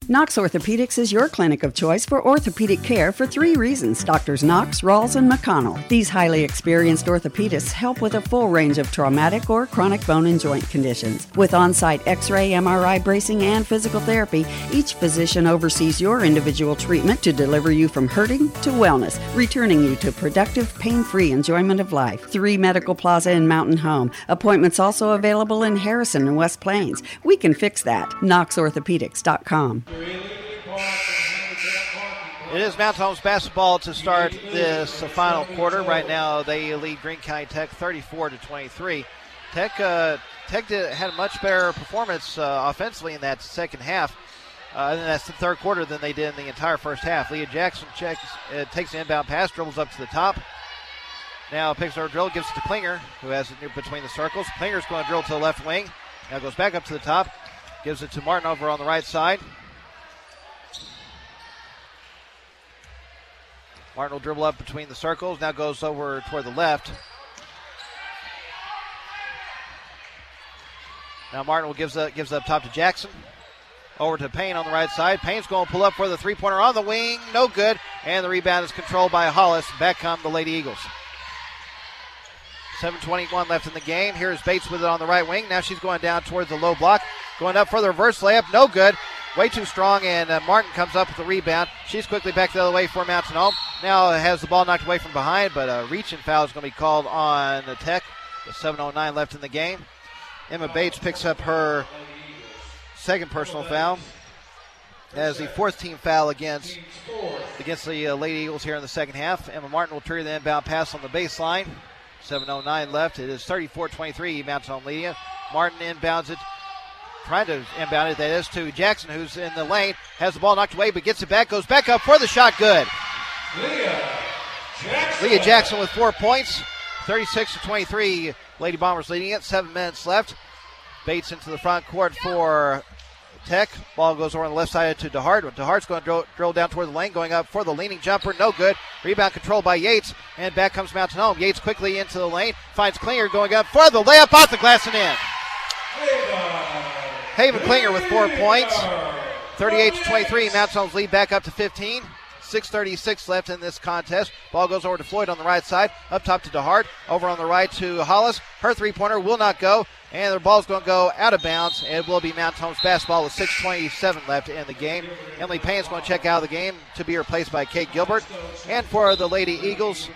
Knox Orthopedics is your clinic of choice for orthopedic care for 3 reasons. Doctors Knox, Rawls, and McConnell. These highly experienced orthopedists help with a full range of traumatic or chronic bone and joint conditions. With on-site X-ray, MRI, bracing, and physical therapy, each physician oversees your individual treatment to deliver you from hurting to wellness, returning you to productive, pain-free enjoyment of life. 3 Medical Plaza in Mountain Home. Appointments also available in Harrison and West Plains. We can fix that. KnoxOrthopedics.com. It is Mountain Home's basketball to start this final quarter. Right now, they lead Greene County Tech 34-23. Tech had a much better performance offensively in that second half. And that's the third quarter than they did in the entire first half. Leah Jackson takes the inbound pass, dribbles up to the top. Now picks her drill, gives it to Klinger, who has it between the circles. Klinger's going to drill to the left wing. Now goes back up to the top. Gives it to Martin over on the right side. Martin will dribble up between the circles. Now goes over toward the left. Now Martin gives up top to Jackson. Over to Payne on the right side. Payne's going to pull up for the three-pointer on the wing. No good. And the rebound is controlled by Hollis. Back come the Lady Eagles. 7:21 left in the game. Here's Bates with it on the right wing. Now she's going down towards the low block. Going up for the reverse layup. No good. Way too strong, and Martin comes up with the rebound. She's quickly back the other way for Mountain Home. Now has the ball knocked away from behind, but a reach-in foul is going to be called on the Tech with 7:09 left in the game. Emma Bates picks up her second personal foul as the fourth team foul against the Lady Eagles here in the second half. Emma Martin will trigger the inbound pass on the baseline. 7:09 left. It is 34-23. Mountain Home leading it. Martin inbounds it. Trying to inbound it, that is, to Jackson, who's in the lane. Has the ball knocked away, but gets it back. Goes back up for the shot. Good. Leah Jackson with 4 points. 36-23. Lady Bombers leading it. 7 minutes left. Bates into the front court for Tech. Ball goes over on the left side to DeHart. DeHart's going to drill down toward the lane, going up for the leaning jumper. No good. Rebound controlled by Yates, and back comes Mountain Home. Yates quickly into the lane. Finds Klinger going up for the layup off the glass and in. Haven Klinger with 4 points. 38-23. Mountain Home's lead back up to 15. 6:36 left in this contest. Ball goes over to Floyd on the right side. Up top to DeHart. Over on the right to Hollis. Her three-pointer will not go. And the ball's going to go out of bounds. It will be Mountain Home's basketball with 6:27 left in the game. Emily Payne's going to check out of the game to be replaced by Kate Gilbert. And for the Lady Eagles,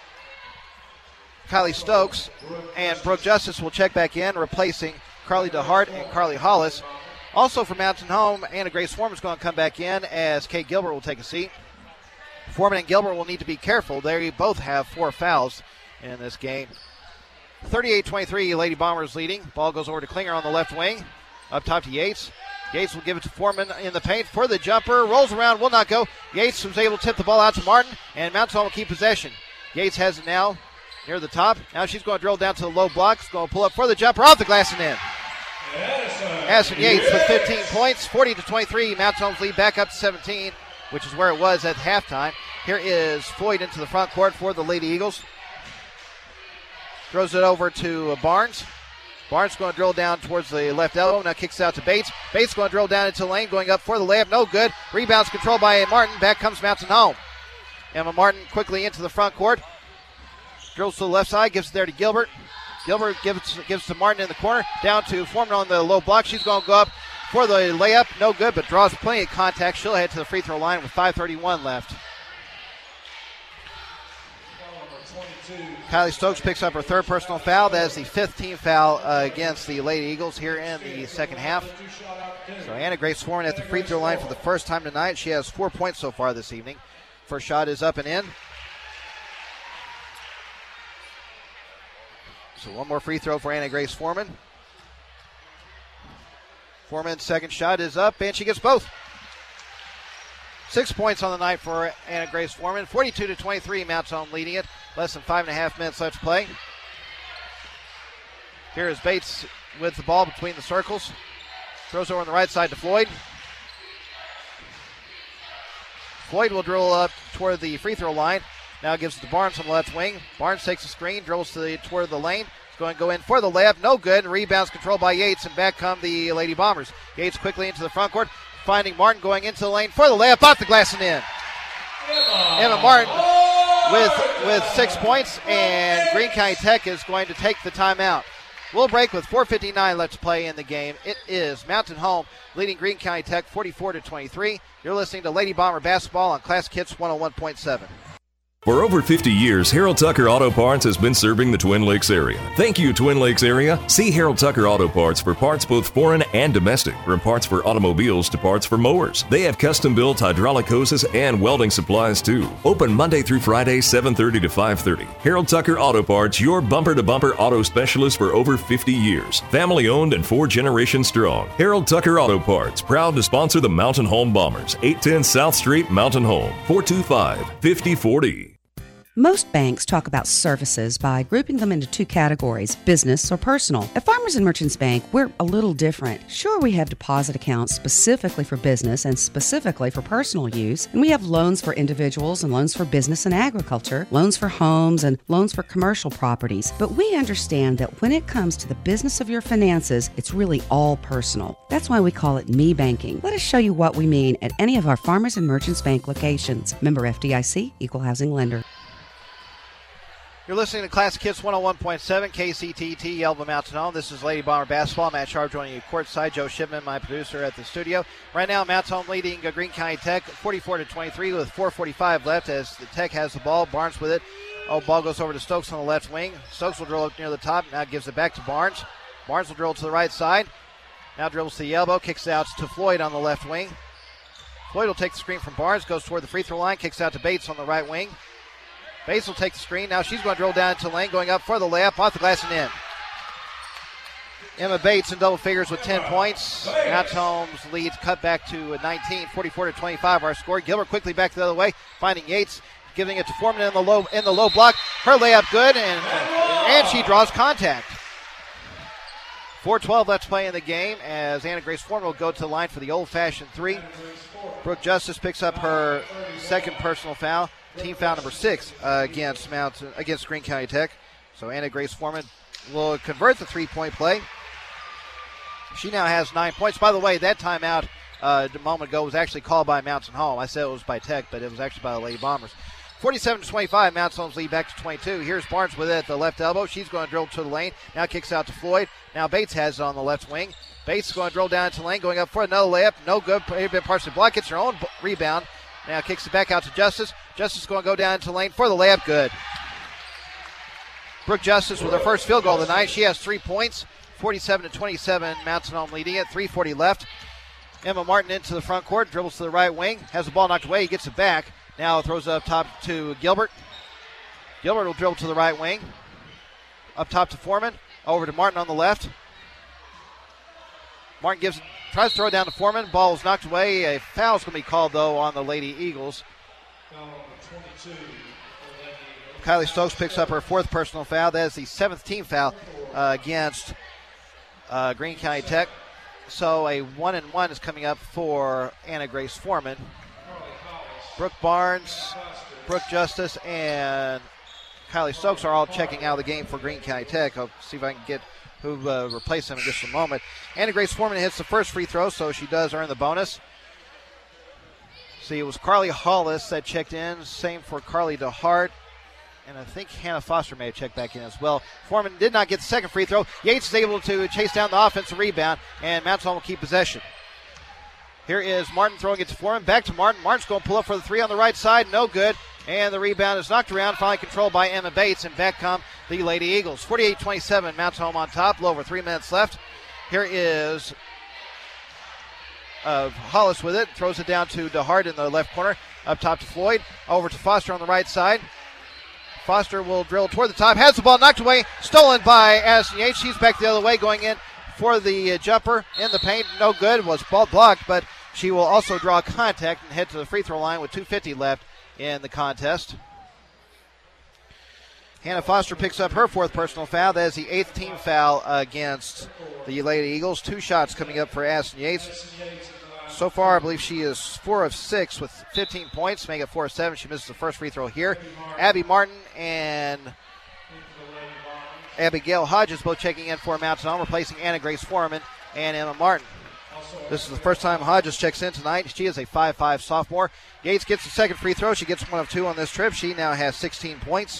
Kylie Stokes and Brooke Justice will check back in, replacing Carly DeHart and Carly Hollis. Also for Mountain Home, Anna Grace Foreman is going to come back in as Kate Gilbert will take a seat. Foreman and Gilbert will need to be careful. They both have 4 fouls in this game. 38-23, Lady Bombers leading. Ball goes over to Klinger on the left wing. Up top to Yates. Yates will give it to Foreman in the paint for the jumper. Rolls around, will not go. Yates was able to tip the ball out to Martin, and Mountain Home will keep possession. Yates has it now near the top. Now she's going to drill down to the low block. She's going to pull up for the jumper off the glass and in. Addison Yates with 15 points. 40-23. Mountain Home's lead back up to 17, which is where it was at halftime. Here is Floyd into the front court for the Lady Eagles. Throws it over to Barnes. Barnes going to drill down towards the left elbow. Now kicks out to Bates. Bates going to drill down into the lane, going up for the layup. No good. Rebounds controlled by Martin. Back comes Mountain Home. Emma Martin quickly into the front court. Drills to the left side, gives it there to Gilbert. Gilbert gives to Martin in the corner. Down to Foreman on the low block. She's going to go up for the layup. No good, but draws plenty of contact. She'll head to the free throw line with 5:31 left. Kylie Stokes picks up her third personal foul. That is the 5th team foul against the Lady Eagles here in the second half. So Anna Grace Foreman at the free throw line for the first time tonight. She has 4 points so far this evening. First shot is up and in. So one more free throw for Anna Grace Foreman. Foreman's second shot is up, and she gets both. 6 points on the night for Anna Grace Foreman. 42-23, Mountain Home leading it. Less than 5.5 minutes left to play. Here is Bates with the ball between the circles. Throws over on the right side to Floyd. Floyd will drill up toward the free throw line. Now gives it to Barnes on the left wing. Barnes takes a screen, dribbles toward the lane. He's going to go in for the layup. No good. Rebounds controlled by Yates, and back come the Lady Bombers. Yates quickly into the front court. finding Martin going into the lane for the layup, off the glass and in. Emma Martin with 6 points, and Greene County Tech is going to take the timeout. We'll break with 4:59 left to play in the game. It is Mountain Home leading Greene County Tech 44-23. You're listening to Lady Bomber Basketball on Classic Hits 101.7. For over 50 years, Harold Tucker Auto Parts has been serving the Twin Lakes area. Thank you, Twin Lakes area. See Harold Tucker Auto Parts for parts both foreign and domestic, from parts for automobiles to parts for mowers. They have custom-built hydraulic hoses and welding supplies, too. Open Monday through Friday, 7:30 to 5:30. Harold Tucker Auto Parts, your bumper-to-bumper auto specialist for over 50 years. Family-owned and 4 generations strong. Harold Tucker Auto Parts, proud to sponsor the Mountain Home Bombers. 810 South Street, Mountain Home. 425-5040. Most banks talk about services by grouping them into 2 categories, business or personal. At Farmers and Merchants Bank, we're a little different. Sure, we have deposit accounts specifically for business and specifically for personal use, and we have loans for individuals and loans for business and agriculture, loans for homes and loans for commercial properties. But we understand that when it comes to the business of your finances, it's really all personal. That's why we call it Me Banking. Let us show you what we mean at any of our Farmers and Merchants Bank locations. Member FDIC, Equal Housing Lender. You're listening to Classic Hits 101.7 KCTT, Yelva Mountain Home. This is Lady Bomber Basketball. Matt Sharp joining you courtside. Joe Shipman, my producer, at the studio. Right now, Mountain Home leading Greene County Tech 44-23 with 4:45 left as the Tech has the ball. Barnes with it. Ball goes over to Stokes on the left wing. Stokes will drill up near the top. Now gives it back to Barnes. Barnes will drill to the right side. Now dribbles to the elbow. Kicks out to Floyd on the left wing. Floyd will take the screen from Barnes. Goes toward the free throw line. Kicks out to Bates on the right wing. Bates will take the screen. Now she's going to drill down into the lane, going up for the layup, off the glass and in. Emma Bates in double figures with 10 points. Mountain Home's lead cut back to 19, 44-25 our score. Gilbert quickly back the other way, finding Yates, giving it to Foreman in the low block. Her layup good, and she draws contact. 4:12 left to play in the game as Anna Grace Foreman will go to the line for the old-fashioned 3. Brooke Justice picks up her second personal foul. Team foul number 6 against Greene County Tech. So Anna Grace Foreman will convert the 3-point play. She now has 9 points. By the way, that timeout a moment ago was actually called by Mountain Home. I said it was by Tech, but it was actually by the Lady Bombers. 47-25, Mountain Home's lead back to 22. Here's Barnes with it at the left elbow. She's going to drill to the lane. Now kicks out to Floyd. Now Bates has it on the left wing. Bates is going to drill down to the lane, going up for another layup. No good. Partially blocked. Gets her own rebound. Now kicks it back out to Justice. Justice is going to go down into the lane for the layup. Good. Brooke Justice with her first field goal of the night. She has 3 points. 47-27, Mountain Home leading it. 3:40 left. Emma Martin into the front court. Dribbles to the right wing. Has the ball knocked away. He gets it back. Now throws it up top to Gilbert. Gilbert will dribble to the right wing. Up top to Foreman. Over to Martin on the left. Martin tries to throw it down to Foreman. Ball is knocked away. A foul is going to be called, though, on the Lady Eagles. Kylie Stokes picks up her 4th personal foul. That is the 7th team foul against Greene County Tech. So a 1-and-1 is coming up for Anna Grace Foreman. Brooke Barnes, Brooke Justice, and Kylie Stokes are all checking out of the game for Greene County Tech. I'll see if I can get who replace them in just a moment. Anna Grace Foreman hits the first free throw, so she does earn the bonus. See, it was Carly Hollis that checked in. Same for Carly DeHart. And I think Hannah Foster may have checked back in as well. Foreman did not get the second free throw. Yates is able to chase down the offensive rebound, and Mountain Home will keep possession. Here is Martin throwing it to Foreman. Back to Martin. Martin's going to pull up for the 3 on the right side. No good. And the rebound is knocked around, finally controlled by Emma Bates, and back come the Lady Eagles. 48-27, Mountain Home on top. A little over 3 minutes left. Here is Hollis with it. Throws it down to DeHart in the left corner. Up top to Floyd. Over to Foster on the right side. Foster will drill toward the top. Has the ball knocked away. Stolen by Addison Yates. She's back the other way, going in for the jumper in the paint. No good. Was ball blocked, but she will also draw contact and head to the free throw line with 2:50 left in the contest. Hannah Foster picks up her 4th personal foul. That is the 8th team foul against the Lady Eagles. 2 shots coming up for Addison Yates. So far, I believe she is 4 of 6 with 15 points, making it 4 of 7. She misses the first free throw here. Abby Martin and Abigail Hodges both checking in for Mountain Home, replacing Anna Grace Foreman and Emma Martin. This is the first time Hodges checks in tonight. She is a 5'5 sophomore. Yates gets the second free throw. She gets one of two on this trip. She now has 16 points.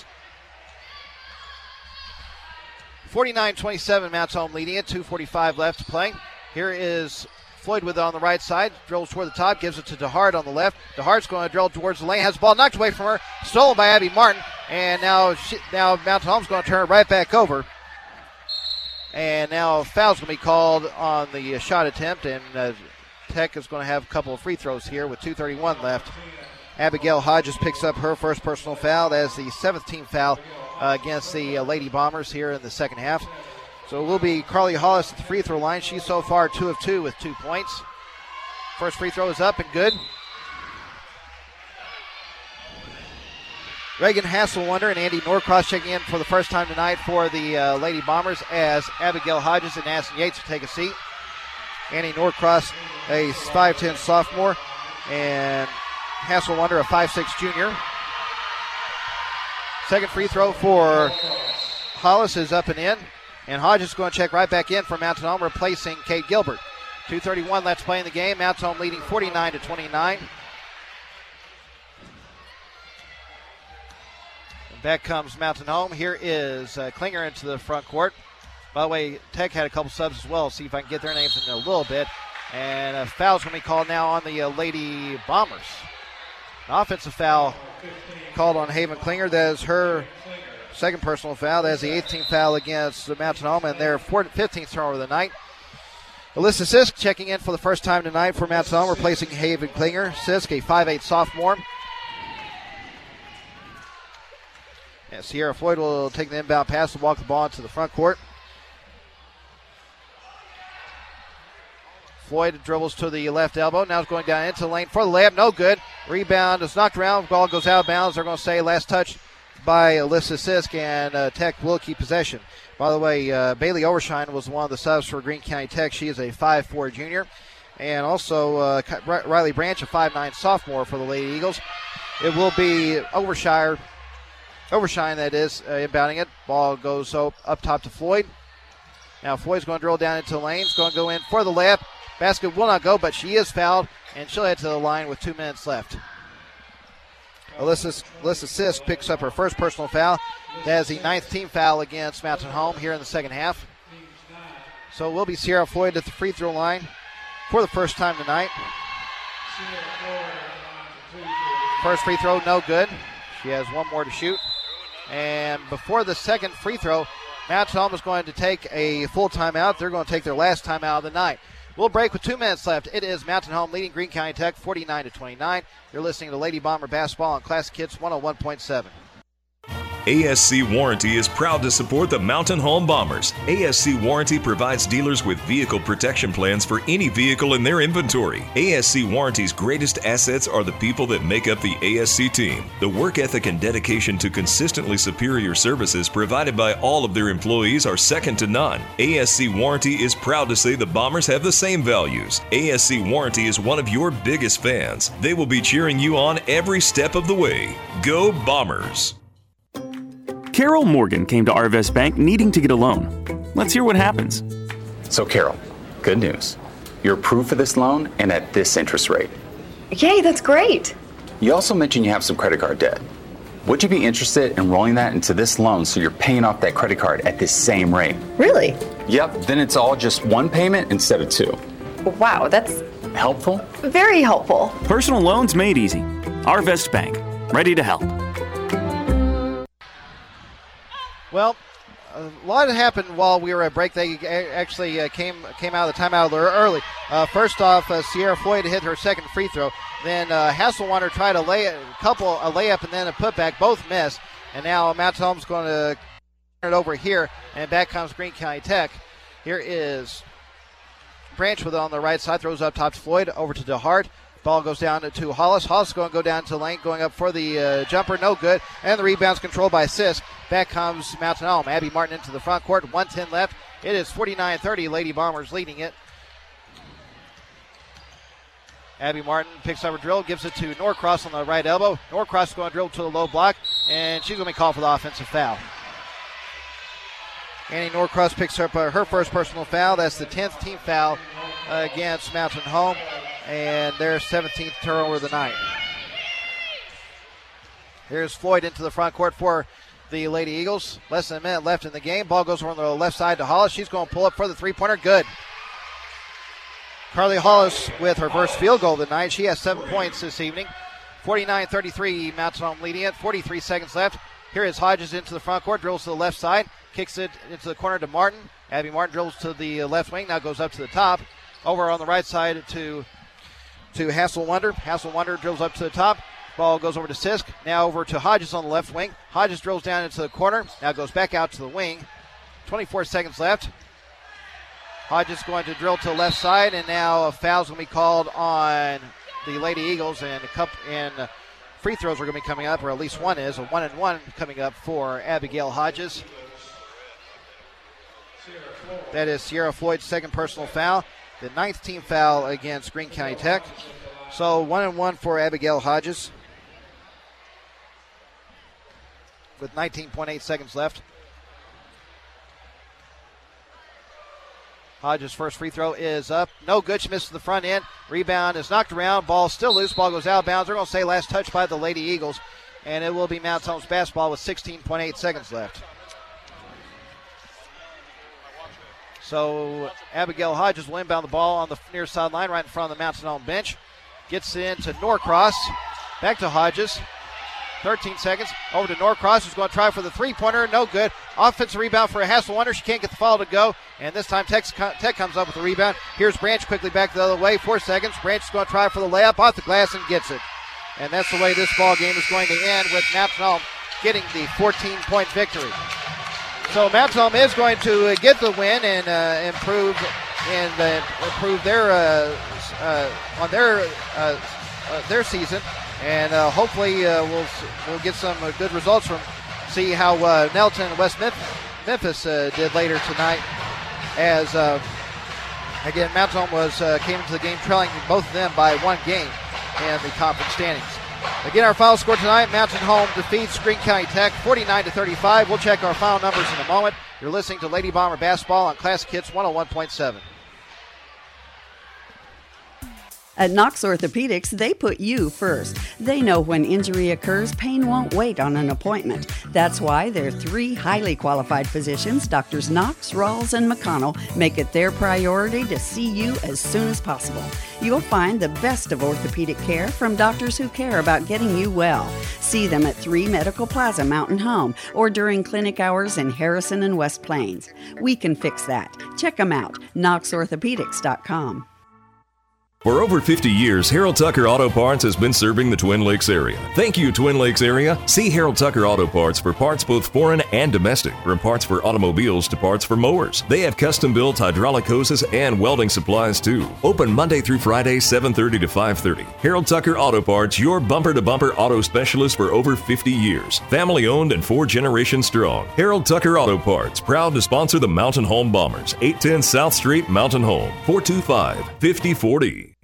49-27, Mounts Home leading it. 2:45 left to play. Here is Floyd with it on the right side. Drills toward the top, gives it to DeHart on the left. DeHart's going to drill towards the lane. Has the ball knocked away from her. Stolen by Abby Martin. And now Mountain Home's going to turn it right back over. And now a foul's going to be called on the shot attempt. And Tech is going to have a couple of free throws here with 2:31 left. Abigail Hodges picks up her first personal foul. That is the 7th team foul against the Lady Bombers here in the second half. So it will be Carly Hollis at the free throw line. She's so far 2 of 2 with 2 points. First free throw is up and good. Reagan Hasselwonder and Andy Norcross checking in for the first time tonight for the Lady Bombers as Abigail Hodges and Aston Yates will take a seat. Andy Norcross, a 5'10 sophomore, and Hasselwonder, a 5'6 junior. Second free throw for Hollis is up and in. And Hodges is going to check right back in for Mountain Home, replacing Kate Gilbert. 2:31 left to play in the game. Mountain Home leading 49-29. And back comes Mountain Home. Here is Klinger into the front court. By the way, Tech had a couple subs as well. See if I can get their names in a little bit. And a foul's going to be called now on the Lady Bombers. An offensive foul called on Haven Klinger. That is her second personal foul. That is the 18th foul against the Mountain Home and their 15th turnover of the night. Alyssa Sisk checking in for the first time tonight for Mountain Home, replacing Haven Klinger. Sisk, a 5'8 sophomore. And Sierra Floyd will take the inbound pass and walk the ball into the front court. Floyd dribbles to the left elbow. Now it's going down into the lane for the layup. No good. Rebound is knocked around. Ball goes out of bounds. They're going to say last touch by Alyssa Sisk, and Tech will keep possession. By the way, Bailey Overshine was one of the subs for Greene County Tech. She is a 5'4 junior. And also Riley Branch, a 5'9 sophomore for the Lady Eagles. It will be Overshine, that is, inbounding it. Ball goes up top to Floyd. Now Floyd's going to drill down into the lane. It's going to go in for the layup. Basket will not go, but she is fouled, and she'll head to the line with 2 minutes left. Alyssa Sisk picks up her first personal foul. That is the 9th team foul against Mountain Home here in the second half. So it will be Sierra Floyd at the free throw line for the first time tonight. First free throw, no good. She has one more to shoot. And before the second free throw, Mountain Home is going to take a full timeout. They're going to take their last timeout of the night. We'll break with 2 minutes left. It is Mountain Home leading Greene County Tech 49-29. You're listening to Lady Bomber Basketball on Classic Hits 101.7. ASC Warranty is proud to support the Mountain Home Bombers. ASC Warranty provides dealers with vehicle protection plans for any vehicle in their inventory. ASC Warranty's greatest assets are the people that make up the ASC team. The work ethic and dedication to consistently superior services provided by all of their employees are second to none. ASC Warranty is proud to say the Bombers have the same values. ASC Warranty is one of your biggest fans. They will be cheering you on every step of the way. Go Bombers! Carol Morgan came to Arvest Bank needing to get a loan. Let's hear what happens. So Carol, good news. You're approved for this loan and at this interest rate. Yay, that's great. You also mentioned you have some credit card debt. Would you be interested in rolling that into this loan so you're paying off that credit card at this same rate? Really? Yep, then it's all just one payment instead of two. Wow, that's helpful? Very helpful. Personal loans made easy. Arvest Bank, ready to help. Well, a lot happened while we were at break. They actually came out of the timeout early. First off, Sierra Floyd hit her second free throw. Then Hasselwater tried a layup and then a putback. Both missed. And now Mountain Home's going to turn it over here. And back comes Greene County Tech. Here is Branch with it on the right side. Throws up top to Floyd. Over to DeHart. Ball goes down to Hollis. Hollis is going to go down to the lane, going up for the jumper. No good. And the rebound's controlled by Sisk. Back comes Mountain Home. Abby Martin into the front court. 1:10 left. It is 49-30. Lady Bombers leading it. Abby Martin picks up a drill, gives it to Norcross on the right elbow. Norcross is going to drill to the low block, and she's going to be called for the offensive foul. Annie Norcross picks up her first personal foul. That's the 10th team foul against Mountain Home, and their 17th turnover of the night. Here's Floyd into the front court for the Lady Eagles. Less than a minute left in the game. Ball goes over on the left side to Hollis. She's going to pull up for the three-pointer. Good. Carly Hollis with her first field goal of the night. She has 7 points this evening. 49-33, Mountain Home leading it. 43 seconds left. Here is Hodges into the front court. Drills to the left side. Kicks it into the corner to Martin. Abby Martin drills to the left wing. Now goes up to the top. Over on the right side to Hassel Wonder. Hassel Wonder drills up to the top. Ball goes over to Sisk. Now over to Hodges on the left wing. Hodges drills down into the corner. Now goes back out to the wing. 24 seconds left. Hodges going to drill to the left side, and now a foul's going to be called on the Lady Eagles, and free throws are going to be coming up, or at least one is. A 1-and-1 coming up for Abigail Hodges. That is Sierra Floyd's second personal foul. The 9th team foul against Greene County Tech. So 1-and-1 for Abigail Hodges with 19.8 seconds left. Hodges' first free throw is up. No good. She misses the front end. Rebound is knocked around. Ball still loose. Ball goes out of bounds. They're going to say last touch by the Lady Eagles. And it will be Mountain Home's basketball with 16.8 seconds left. So Abigail Hodges will inbound the ball on the near sideline right in front of the Mountain Home bench. Gets into Norcross. Back to Hodges. 13 seconds. Over to Norcross, who's going to try for the three-pointer. No good. Offensive rebound for a Hassel Wonder. She can't get the foul to go. And this time Tech comes up with the rebound. Here's Branch quickly back the other way. 4 seconds. Branch is going to try for the layup off the glass and gets it. And that's the way this ball game is going to end, with Mountain Home getting the 14-point victory. So Mountain Home is going to get the win and improve their season, and hopefully we'll get some good results from see how Nelton and West Memphis did later tonight. As again, Mountain Home came into the game trailing both of them by 1 game in the conference standings. Again, our final score tonight: Mountain Home defeats Greene County Tech 49-35. We'll check our final numbers in a moment. You're listening to Lady Bomber Basketball on Classic Hits 101.7. At Knox Orthopedics, they put you first. They know when injury occurs, pain won't wait on an appointment. That's why their 3 highly qualified physicians, Drs. Knox, Rawls, and McConnell, make it their priority to see you as soon as possible. You'll find the best of orthopedic care from doctors who care about getting you well. See them at 3 Medical Plaza, Mountain Home, or during clinic hours in Harrison and West Plains. We can fix that. Check them out, knoxorthopedics.com. For over 50 years, Harold Tucker Auto Parts has been serving the Twin Lakes area. Thank you, Twin Lakes area. See Harold Tucker Auto Parts for parts both foreign and domestic, from parts for automobiles to parts for mowers. They have custom-built hydraulic hoses and welding supplies, too. Open Monday through Friday, 7:30 to 5:30. Harold Tucker Auto Parts, your bumper-to-bumper auto specialist for over 50 years. Family-owned and 4 generations strong. Harold Tucker Auto Parts, proud to sponsor the Mountain Home Bombers. 810 South Street, Mountain Home. 425-5040.